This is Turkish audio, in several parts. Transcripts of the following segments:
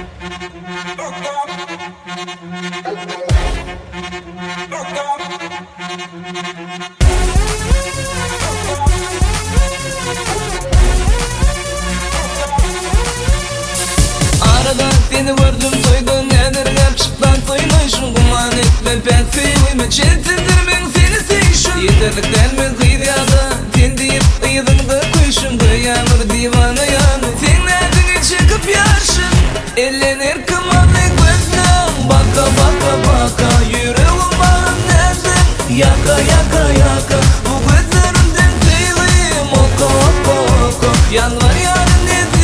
Arada seni gördüm soydum nedir gerçekten soymuşum Kuman etme ben sevimi çetindirmen seni seyşim Yeterlikten mi kıydıyadı sen deyip ıydığında kuyşum Kıyamır divana yanı sen nedini çıkıp yaşım Ellenir kımanlı gözüm Baka baka baka yüreğim bana nereden Yaka yaka yaka bu gözlerimden seylim Oka oka oka yanvar yarın nedir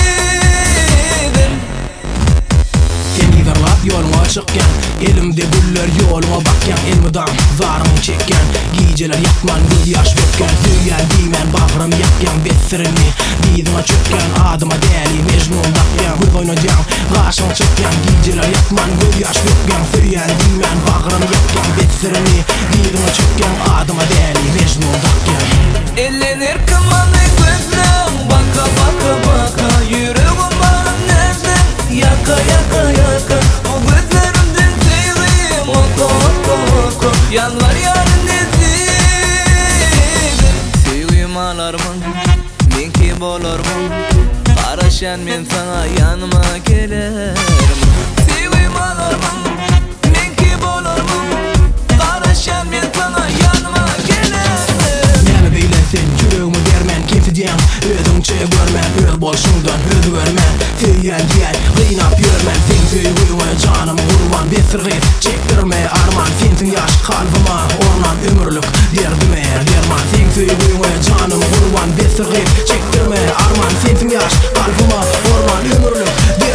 Yoluma çıkken elimde güller yoluma bakyan elmidam varımı çekken giyceler yakman göz yaş dökken Düyen diymen bağrım yakyan bessirini dizime çökken adıma deli mecnun dakyan gül oynayacağım karşıma çökken giyceler yakman göz yaş dökken Düyen diymen bağrım yakyan bessirini dizime çökken adıma deli mecnun dakyan Ellenir kımanlı gözüm Baka baka baka yüreğim bana nereden Yaka yaka yaka bu gözlerimden seylim Oku oku oku yanvar yarın nedir Seylim alarmın men kim olarmın Karışan men sana yanıma gelerim Seylim alarmın men kim olarmın Karışan men sana yanıma gelerim Meni beylesin yüreğimi vermen kimse diyem Özünçe görmen öz bolşundan öz görmen Tüyen diyel kıynap yörmen Sen tüyüğüme canımı kurban Besirgit çektirme arman Sensin yaş kalbıma orman ömürlük derdime derman Sen tüyüğüme canımı kurban Besirgit çektirme arman Sensin yaş kalbıma orman ömürlük